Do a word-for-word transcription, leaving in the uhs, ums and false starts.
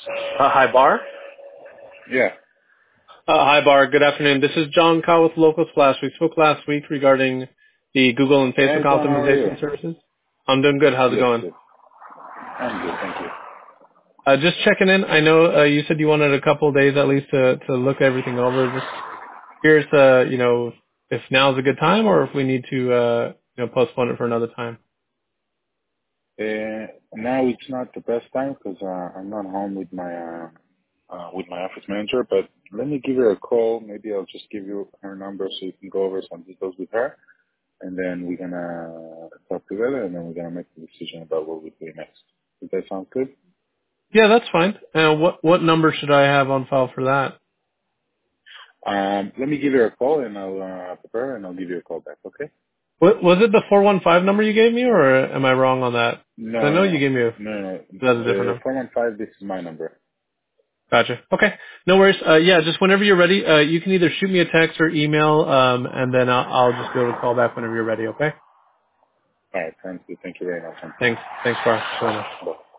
Uh, hi, Bar. Yeah. Uh, hi, Bar. Good afternoon. This is John Call with Local Splash. We spoke last week regarding the Google and Hey, Facebook John, how are you? optimization services. I'm doing good. How's it Good, going? good. I'm good, thank you. Uh, just checking in. I know uh, you said you wanted a couple of days at least to, to look everything over. Just curious, uh, you know, if now's a good time or if we need to, uh, you know, postpone it for another time. Uh, now it's not the best time 'cause uh, I'm not home with my uh, uh, with my office manager. But let me give her a call. Maybe I'll just give you her number so you can go over some details with her, and then we're gonna talk together, and then we're gonna make the decision about what we do next. Does that sound good? Yeah, that's fine. Uh, what what number should I have on file for that? Um, let me give her a call, and I'll uh, prepare, and I'll give you a call back. Okay? What, was it the four one five number you gave me, or am I wrong on that? 'Cause I No, know you no, gave me a no, no. that's a different Uh, number. four one five. This is my number. Gotcha. Okay. No worries. Uh, yeah, just whenever you're ready, uh, you can either shoot me a text or email, um, and then I'll, I'll just be able to call back whenever you're ready. Okay. All right, sounds good. Thank you very much. Thanks. Thanks, Bar. Bye now. Bye.